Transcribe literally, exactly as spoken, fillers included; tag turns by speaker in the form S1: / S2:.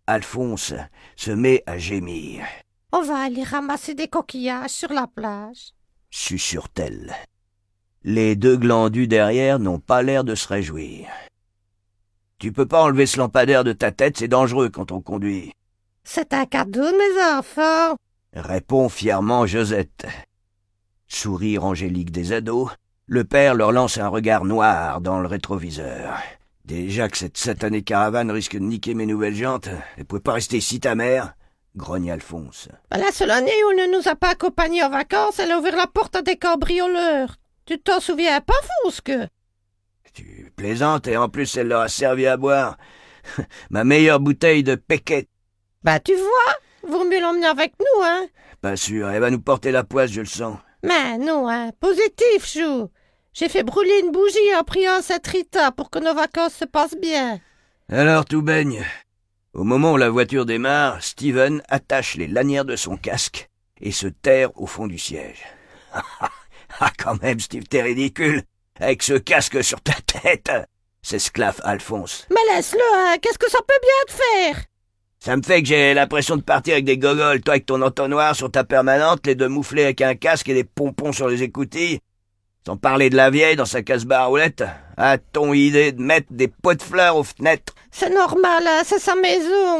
S1: Alphonse se met à gémir.
S2: « On va aller ramasser des coquillages sur la plage, »
S1: susurre-t-elle. Les deux glandus derrière n'ont pas l'air de se réjouir. « Tu peux pas enlever ce lampadaire de ta tête, c'est dangereux quand on conduit. »«
S2: C'est un cadeau de mes enfants, »
S1: répond fièrement Josette. Sourire angélique des ados, le père leur lance un regard noir dans le rétroviseur. « Déjà que cette satanée caravane risque de niquer mes nouvelles jantes, elle pouvait pas rester ici ta mère ?» grogne Alphonse.
S2: La seule année où elle ne nous a pas accompagnés en vacances, elle a ouvert la porte à des cambrioleurs. Tu t'en souviens pas, Fosque?
S1: Tu plaisantes et en plus elle leur a servi à boire. Ma meilleure bouteille de Péquette.
S2: Bah tu vois, vaut mieux l'emmener avec nous, hein.
S1: Pas sûr, elle va nous porter la poisse, je le sens.
S2: Mais non, hein, positif, chou. J'ai fait brûler une bougie en priant cette Rita pour que nos vacances se passent bien.
S1: Alors tout baigne. Au moment où la voiture démarre, Steven attache les lanières de son casque et se terre au fond du siège. Ah, quand même, Steve, t'es ridicule, avec ce casque sur ta tête, s'esclaffe Alphonse.
S2: Mais laisse-le, hein, qu'est-ce que ça peut bien te faire?
S1: Ça me fait que j'ai l'impression de partir avec des gogoles, toi avec ton entonnoir sur ta permanente, les deux mouflés avec un casque et des pompons sur les écoutilles. Sans parler de la vieille dans sa casse-bar à roulettes. A-t-on idée de mettre des pots de fleurs aux fenêtres?
S2: C'est normal, hein, c'est sa maison.